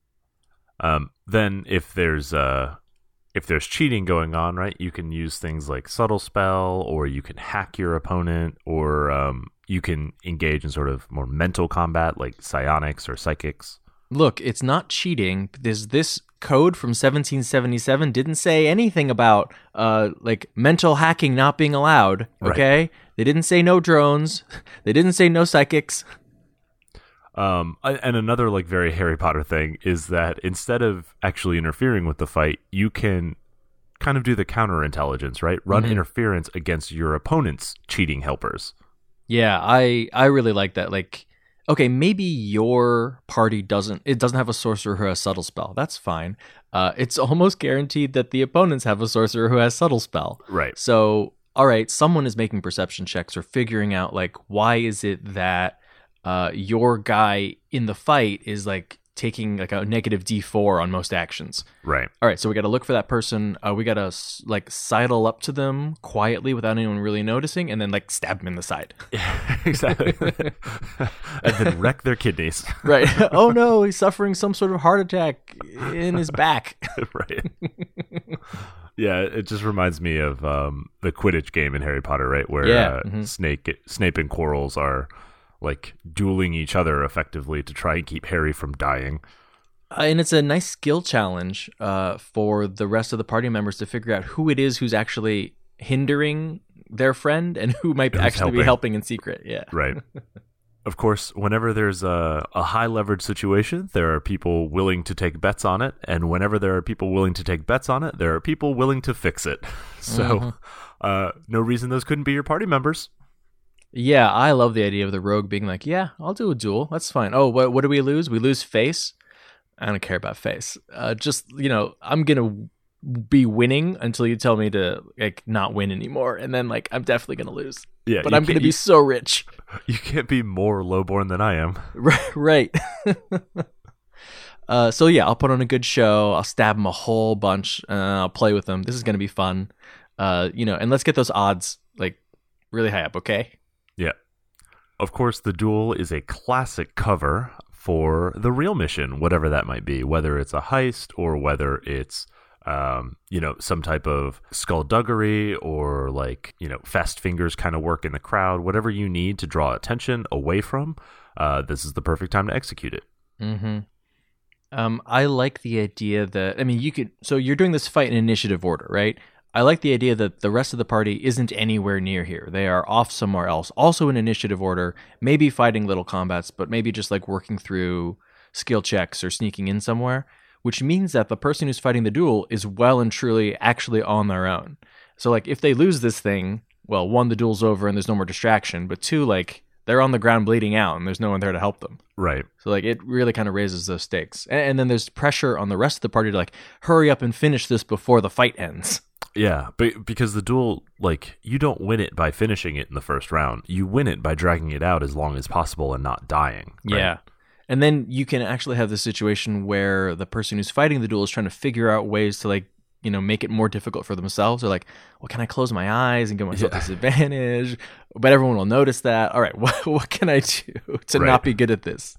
Um, then if there's uh, if there's cheating going on, right, you can use things like subtle spell, or you can hack your opponent, or um, you can engage in sort of more mental combat like psionics or psychics. Look, it's not cheating. There's this code from seventeen seventy-seven didn't say anything about uh like mental hacking not being allowed. Okay, right. They didn't say no drones. They didn't say no psychics. Um, and another like very Harry Potter thing is that instead of actually interfering with the fight, you can kind of do the counterintelligence, right? Run mm-hmm. interference against your opponent's cheating helpers. Yeah, I I really like that. Like, okay, maybe your party doesn't it doesn't have a sorcerer who has subtle spell. That's fine. Uh, it's almost guaranteed that the opponents have a sorcerer who has subtle spell. Right. So, all right, someone is making perception checks or figuring out like why is it that uh, your guy in the fight is like taking like a negative D four on most actions. Right. All right, so we got to look for that person. Uh, we got to like sidle up to them quietly without anyone really noticing, and then like stab them in the side. Yeah, exactly. And then wreck their kidneys. Right. Oh no, he's suffering some sort of heart attack in his back. Right. Yeah, it just reminds me of um, the Quidditch game in Harry Potter, right? Where yeah. uh, mm-hmm. Snape, Snape and Quirrell are like dueling each other effectively to try and keep Harry from dying. Uh, and it's a nice skill challenge uh, for the rest of the party members to figure out who it is who's actually hindering their friend and who might Who's actually helping. be helping in secret. Yeah. Right. Of course, whenever there's a, a high leverage situation, there are people willing to take bets on it. And whenever there are people willing to take bets on it, there are people willing to fix it. So mm-hmm. uh, no reason those couldn't be your party members. Yeah, I love the idea of the rogue being like, yeah, I'll do a duel. That's fine. Oh, what what do we lose? We lose face? I don't care about face. Uh, just, you know, I'm going to be winning until you tell me to like not win anymore, and then like I'm definitely gonna lose. Yeah, but I'm gonna be you, so rich. You can't be more lowborn than I am. Right. uh, so yeah, I'll put on a good show. I'll stab them a whole bunch. Uh, I'll play with them. This is gonna be fun. Uh, you know, and let's get those odds like really high up. Okay. Yeah. Of course, the duel is a classic cover for the real mission, whatever that might be, whether it's a heist or whether it's, um, you know, some type of skullduggery or like, you know, fast fingers kind of work in the crowd, whatever you need to draw attention away from, uh, this is the perfect time to execute it. Mm-hmm. Um, I like the idea that, I mean, you could, so you're doing this fight in initiative order, right? I like the idea that the rest of the party isn't anywhere near here. They are off somewhere else, also in initiative order, maybe fighting little combats, but maybe just like working through skill checks or sneaking in somewhere, which means that the person who's fighting the duel is well and truly actually on their own. So like if they lose this thing, well, one, the duel's over and there's no more distraction, but two, like they're on the ground bleeding out and there's no one there to help them. Right. So like it really kind of raises those stakes. And, and then there's pressure on the rest of the party to like hurry up and finish this before the fight ends. Yeah, but because the duel, like, you don't win it by finishing it in the first round. You win it by dragging it out as long as possible and not dying. Right? Yeah. And then you can actually have the situation where the person who's fighting the duel is trying to figure out ways to, like, you know, make it more difficult for themselves. They're like, well, can I close my eyes and give myself yeah. disadvantage? But everyone will notice that. All right, what, what can I do to right. not be good at this?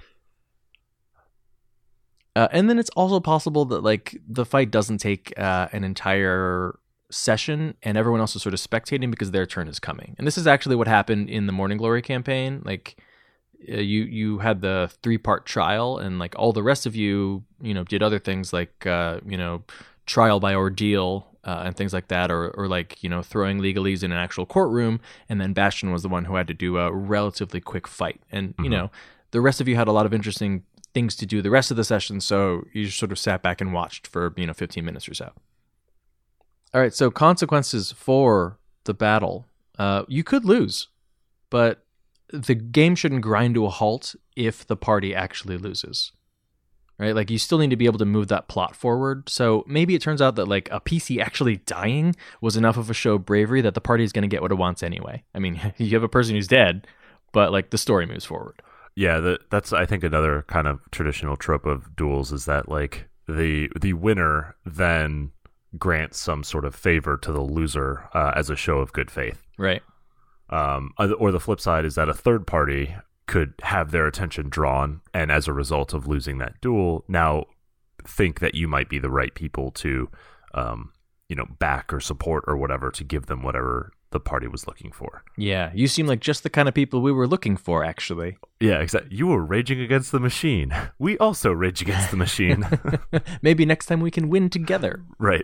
Uh, and then it's also possible that like the fight doesn't take uh, an entire session and everyone else is sort of spectating because their turn is coming. And this is actually what happened in the Morning Glory campaign. Like uh, you you had the three-part trial and like all the rest of you, you know, did other things like, uh, you know, trial by ordeal uh, and things like that, or, or like, you know, throwing legalese in an actual courtroom. And then Bastion was the one who had to do a relatively quick fight. And, mm-hmm. you know, the rest of you had a lot of interesting things to do the rest of the session, so you just sort of sat back and watched for, you know, fifteen minutes or so. All right, so consequences for the battle. Uh, you could lose, but the game shouldn't grind to a halt if the party actually loses. Right? Like, you still need to be able to move that plot forward. So maybe it turns out that, like, a P C actually dying was enough of a show of bravery that the party is going to get what it wants anyway. I mean, you have a person who's dead, but, like, the story moves forward. Yeah, the, that's I think another kind of traditional trope of duels is that like the the winner then grants some sort of favor to the loser uh, as a show of good faith. Right. Um, or the flip side is that a third party could have their attention drawn, and as a result of losing that duel, now think that you might be the right people to, um, you know, back or support or whatever to give them whatever the party was looking for. Yeah, you seem like just the kind of people we were looking for, actually. Yeah, exactly. You were raging against the machine. We also rage against the machine. Maybe next time we can win together. Right.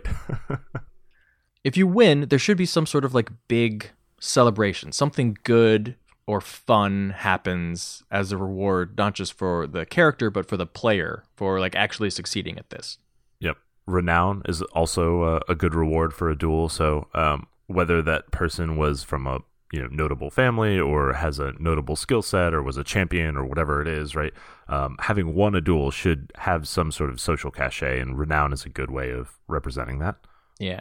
If you win, there should be some sort of like big celebration. Something good or fun happens as a reward, not just for the character, but for the player, for like actually succeeding at this. Yep. Renown is also a, a good reward for a duel. So, um, whether that person was from a you know notable family or has a notable skill set or was a champion or whatever it is, right? Um, having won a duel should have some sort of social cachet, and renown is a good way of representing that. Yeah.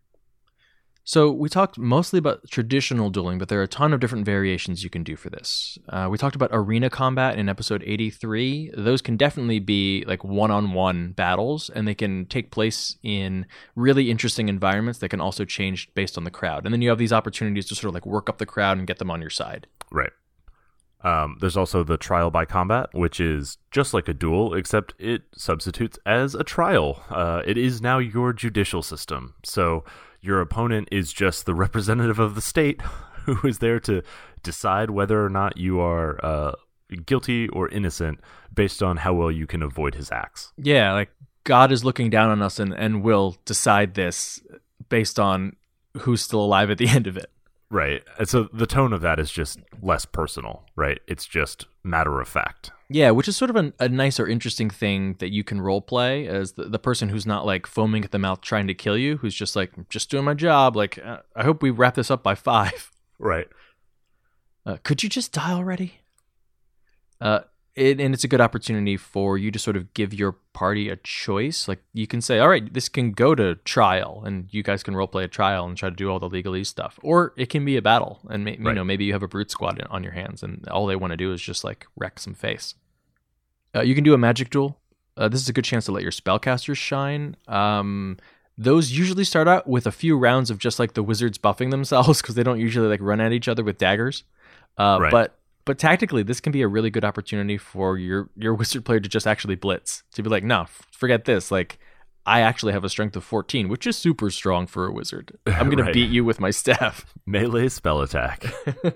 So we talked mostly about traditional dueling, but there are a ton of different variations you can do for this. Uh, we talked about arena combat in episode eighty-three. Those can definitely be like one-on-one battles, and they can take place in really interesting environments that can also change based on the crowd. And then you have these opportunities to sort of like work up the crowd and get them on your side. Right. Um, there's also the trial by combat, which is just like a duel, except it substitutes as a trial. Uh, it is now your judicial system. So your opponent is just the representative of the state who is there to decide whether or not you are uh, guilty or innocent based on how well you can avoid his acts. Yeah, like God is looking down on us and, and will decide this based on who's still alive at the end of it. Right. And so the tone of that is just less personal, right? It's just matter of fact. Yeah, which is sort of a, a nice or interesting thing that you can role play as the, the person who's not like foaming at the mouth trying to kill you, who's just like, just doing my job. Like, uh, I hope we wrap this up by five. Right. Uh, could you just die already? Uh, it, and it's a good opportunity for you to sort of give your party a choice. Like you can say, all right, this can go to trial, and you guys can roleplay a trial and try to do all the legalese stuff. Or it can be a battle, and you Right. know maybe you have a brute squad on your hands, and all they want to do is just like wreck some face. Uh, you can do a magic duel. Uh, this is a good chance to let your spellcasters shine. Um, those usually start out with a few rounds of just like the wizards buffing themselves because they don't usually like run at each other with daggers. Uh, Right. But but tactically, this can be a really good opportunity for your your wizard player to just actually blitz, to be like, no, f- forget this. Like, I actually have a strength of fourteen, which is super strong for a wizard. I'm gonna Right. beat you with my staff. Melee spell attack.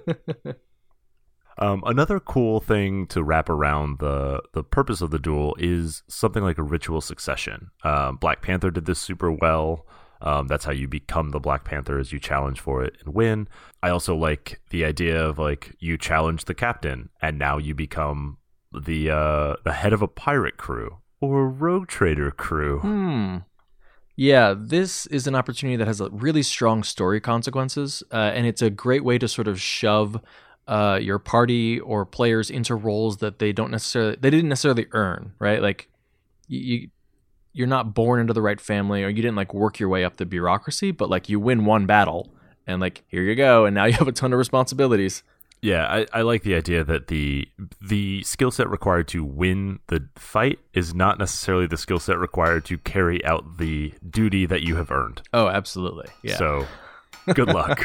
Um, another cool thing to wrap around the the purpose of the duel is something like a ritual succession. Um, Black Panther did this super well. Um, that's how you become the Black Panther, as you challenge for it and win. I also like the idea of like you challenge the captain and now you become the uh, the head of a pirate crew or a rogue trader crew. Hmm. Yeah, this is an opportunity that has a really strong story consequences, uh, and it's a great way to sort of shove uh, your party or players into roles that they don't necessarily they didn't necessarily earn, right? Like you, you you're not born into the right family, or you didn't like work your way up the bureaucracy, but like you win one battle, and like here you go, and now you have a ton of responsibilities. Yeah, I, I like the idea that the the skill set required to win the fight is not necessarily the skill set required to carry out the duty that you have earned. Oh, absolutely. Yeah. So, good luck.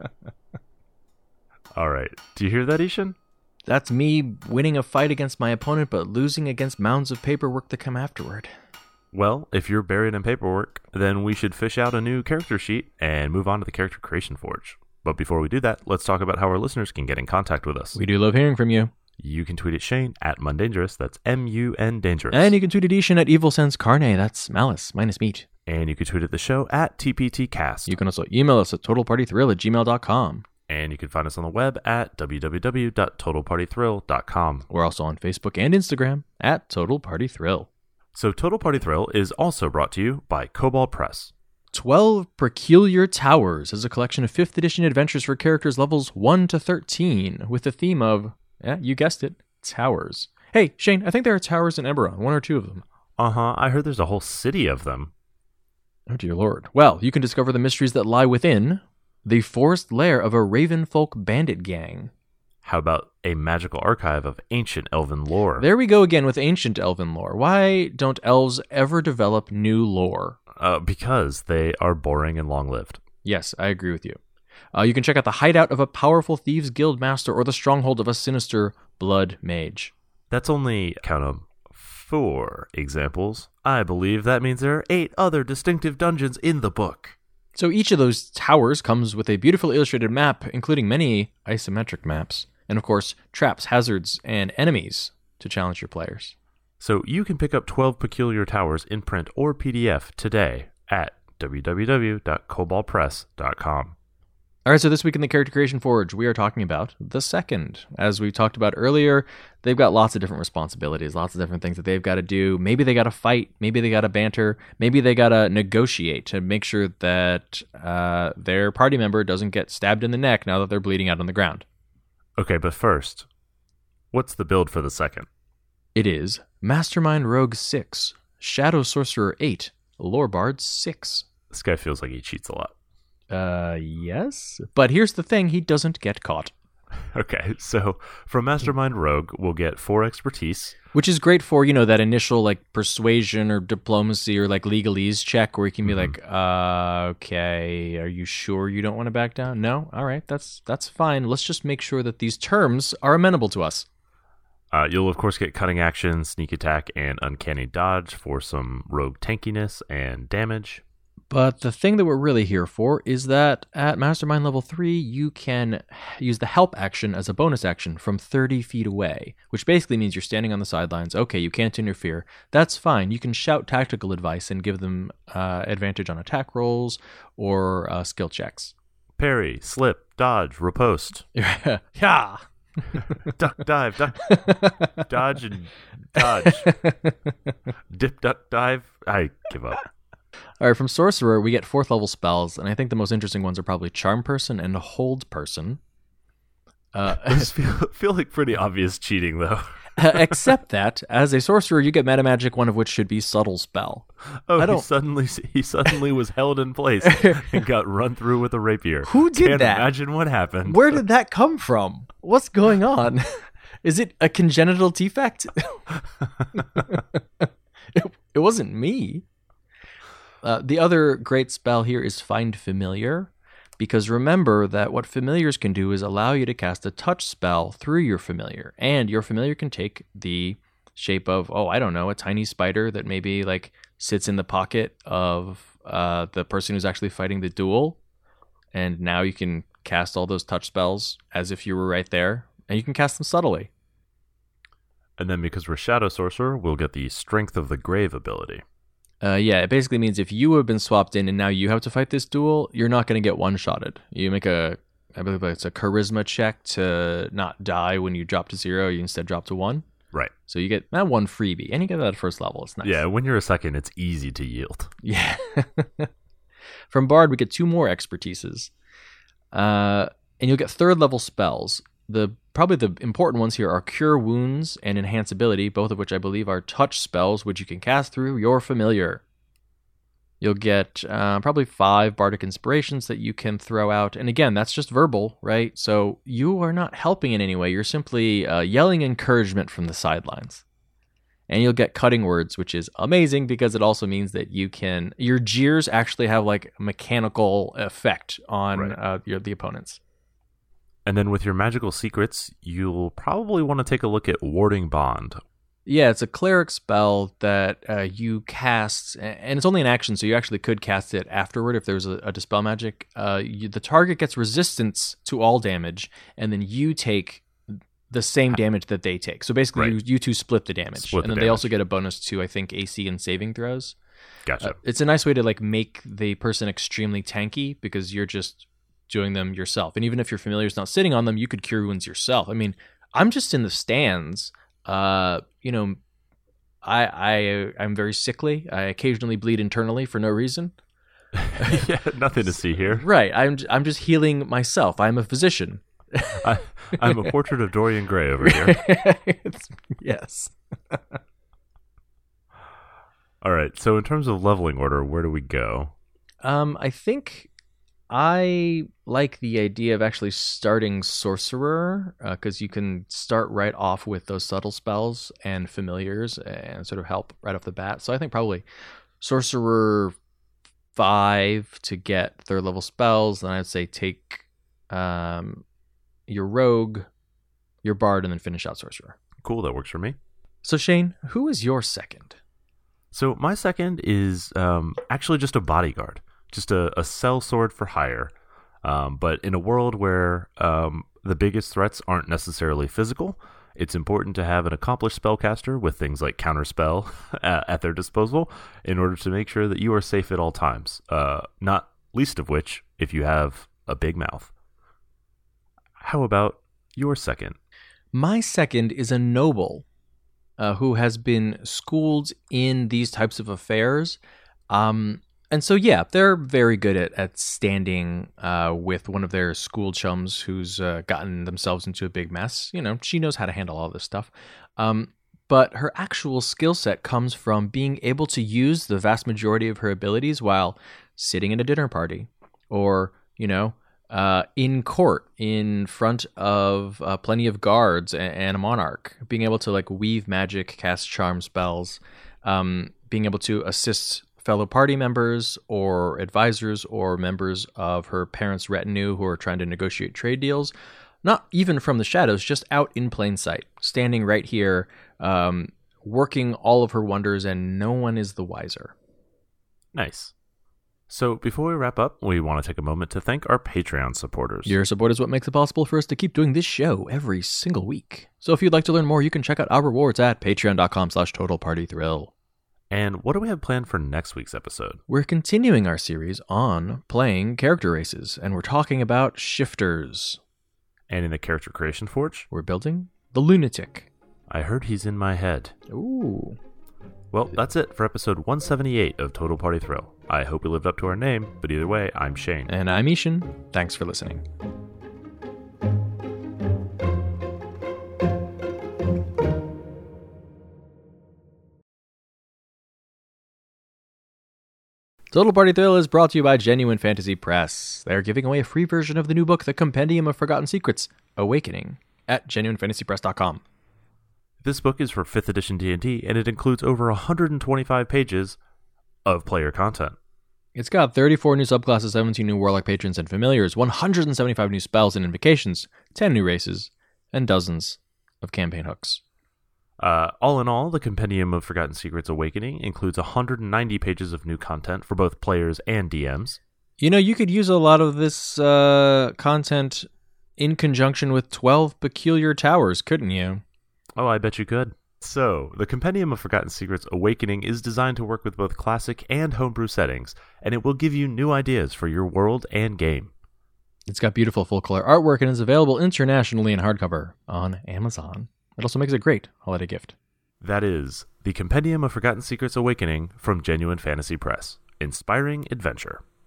All right. Do you hear that, Ishan? That's me winning a fight against my opponent, but losing against mounds of paperwork that come afterward. Well, if you're buried in paperwork, then we should fish out a new character sheet and move on to the Character Creation Forge. But before we do that, let's talk about how our listeners can get in contact with us. We do love hearing from you. You can tweet at Shane at Mundangerous. That's M U N Dangerous. And you can tweet at Ishan at Evil Sense Carne. That's malice minus meat. And you can tweet at the show at T P T Cast. You can also email us at totalpartythrill at gmail dot com. And you can find us on the web at w w w dot total party thrill dot com. We're also on Facebook and Instagram at Total Party Thrill. So Total Party Thrill is also brought to you by Cobalt Press. twelve Peculiar Towers is a collection of fifth edition adventures for characters levels one to thirteen with the theme of, yeah, you guessed it, towers. Hey, Shane, I think there are towers in Eberron, one or two of them. Uh-huh, I heard there's a whole city of them. Oh, dear Lord. Well, you can discover the mysteries that lie within the forest lair of a Ravenfolk bandit gang. How about a magical archive of ancient elven lore? There we go again with ancient elven lore. Why don't elves ever develop new lore? Uh, because they are boring and long-lived. Yes, I agree with you. Uh, you can check out the hideout of a powerful thieves guild master or the stronghold of a sinister blood mage. That's only, count 'em, four examples. I believe that means there are eight other distinctive dungeons in the book. So each of those towers comes with a beautiful illustrated map, including many isometric maps, and of course, traps, hazards, and enemies to challenge your players. So you can pick up twelve Peculiar Towers in print or P D F today at w w w dot cobalt press dot com. All right, so this week in the Character Creation Forge, we are talking about the second. As we talked about earlier, they've got lots of different responsibilities, lots of different things that they've got to do. Maybe they got to fight, maybe they got to banter, maybe they got to negotiate to make sure that uh, their party member doesn't get stabbed in the neck now that they're bleeding out on the ground. Okay, but first, what's the build for the second? It is Mastermind Rogue six, Shadow Sorcerer eight, Lorebard six. This guy feels like he cheats a lot. Uh, yes. But here's the thing, he doesn't get caught. Okay, so from Mastermind Rogue, we'll get four expertise. Which is great for, you know, that initial, like, persuasion or diplomacy or, like, legalese check where you can be Mhm. like, uh, okay, are you sure you don't want to back down? No? All right, that's that's fine. Let's just make sure that these terms are amenable to us. Uh, you'll, of course, get Cunning Action, Sneak Attack, and Uncanny Dodge for some rogue tankiness and damage. But the thing that we're really here for is that at Mastermind Level three, you can use the help action as a bonus action from thirty feet away, which basically means you're standing on the sidelines. Okay, you can't interfere. That's fine. You can shout tactical advice and give them uh, advantage on attack rolls or uh, skill checks. Parry, slip, dodge, riposte, Yeah. duck, dive, duck, dodge, and dodge. Dip, duck, dive. I give up. All right, from Sorcerer, we get fourth level spells, and I think the most interesting ones are probably Charm Person and Hold Person. Uh, Those feel, feel like pretty obvious cheating, though. Except that, as a sorcerer, you get meta magic, one of which should be subtle spell. Oh, I don't... he suddenly he suddenly was held in place and got run through with a rapier. Who did Can't that? Imagine what happened. Where did that come from? What's going on? Is it a congenital defect? it, it wasn't me. Uh, the other great spell here is Find Familiar, because remember that what familiars can do is allow you to cast a touch spell through your familiar, and your familiar can take the shape of, oh, I don't know, a tiny spider that maybe like sits in the pocket of uh, the person who's actually fighting the duel, and now you can cast all those touch spells as if you were right there, and you can cast them subtly. And then because we're Shadow Sorcerer, we'll get the Strength of the Grave ability. Uh, yeah, it basically means if you have been swapped in and now you have to fight this duel, you're not going to get one-shotted. You make a, I believe it's a charisma check to not die when you drop to zero. You instead drop to one. Right. So you get that one freebie, and you get that at first level. It's nice. Yeah, when you're a second, it's easy to yield. Yeah. From Bard, we get two more expertises. Uh, and you'll get third-level spells. The Probably the important ones here are Cure Wounds and Enhance Ability, both of which I believe are touch spells, which you can cast through your familiar. You'll get uh, probably five Bardic Inspirations that you can throw out. And again, that's just verbal, right? So you are not helping in any way. You're simply uh, yelling encouragement from the sidelines. And you'll get Cutting Words, which is amazing because it also means that you can... Your jeers actually have like a mechanical effect on right. uh, your, the opponents. And then with your magical secrets, you'll probably want to take a look at Warding Bond. Yeah, it's a cleric spell that uh, you cast, and it's only an action, so you actually could cast it afterward if there's a, a Dispel Magic. Uh, you, the target gets resistance to all damage, and then you take the same damage that they take. So basically, right. you, you two split the damage. Split and the then damage. They also get a bonus to, I think, A C and saving throws. Gotcha. Uh, it's a nice way to like make the person extremely tanky because you're just doing them yourself. And even if your familiar is not sitting on them, you could cure wounds yourself. I mean, I'm just in the stands. Uh, you know, I I I'm very sickly. I occasionally bleed internally for no reason. Yeah, nothing to see here. Right. I'm I'm just healing myself. I'm a physician. I, I'm a portrait of Dorian Gray over here. Yes. All right. So in terms of leveling order, where do we go? Um, I think I like the idea of actually starting Sorcerer because uh, you can start right off with those subtle spells and familiars and sort of help right off the bat. So I think probably Sorcerer five to get third level spells. Then I'd say take um, your Rogue, your Bard, and then finish out Sorcerer. Cool, that works for me. So Shane, who is your second? So my second is um, actually just a bodyguard. Just a, a sellsword for hire. Um, but in a world where um, the biggest threats aren't necessarily physical, it's important to have an accomplished spellcaster with things like counterspell at their disposal in order to make sure that you are safe at all times. Uh, not least of which, if you have a big mouth. How about your second? My second is a noble uh, who has been schooled in these types of affairs. Um... And so, yeah, they're very good at, at standing uh, with one of their school chums who's uh, gotten themselves into a big mess. You know, she knows how to handle all this stuff. Um, but her actual skill set comes from being able to use the vast majority of her abilities while sitting at a dinner party or, you know, uh, in court in front of uh, plenty of guards and, and a monarch. Being able to, like, weave magic, cast charm spells, um, being able to assist fellow party members or advisors or members of her parents' retinue who are trying to negotiate trade deals, not even from the shadows, just out in plain sight, standing right here, um, working all of her wonders, and no one is the wiser. Nice. So before we wrap up, we want to take a moment to thank our Patreon supporters. Your support is what makes it possible for us to keep doing this show every single week. So if you'd like to learn more, you can check out our rewards at patreon.com slash totalpartythrill. And what do we have planned for next week's episode? We're continuing our series on playing character races, and we're talking about shifters. And in the Character Creation Forge, we're building the Lunatic. I heard he's in my head. Ooh. Well, that's it for episode one seventy-eight of Total Party Thrill. I hope we lived up to our name, but either way, I'm Shane. And I'm Ishan. Thanks for listening. Total Party Thrill is brought to you by Genuine Fantasy Press. They're giving away a free version of the new book, The Compendium of Forgotten Secrets, Awakening, at genuine fantasy press dot com. This book is for fifth edition D and D, and it includes over one hundred twenty-five pages of player content. It's got thirty-four new subclasses, seventeen new warlock patrons and familiars, one hundred seventy-five new spells and invocations, ten new races, and dozens of campaign hooks. Uh, all in all, the Compendium of Forgotten Secrets Awakening includes one hundred ninety pages of new content for both players and D Ms. You know, you could use a lot of this uh, content in conjunction with twelve Peculiar Towers, couldn't you? Oh, I bet you could. So, the Compendium of Forgotten Secrets Awakening is designed to work with both classic and homebrew settings, and it will give you new ideas for your world and game. It's got beautiful full-color artwork and is available internationally in hardcover on Amazon. It also makes a great holiday gift. That is the Compendium of Forgotten Secrets Awakening from Genuine Fantasy Press. Inspiring adventure.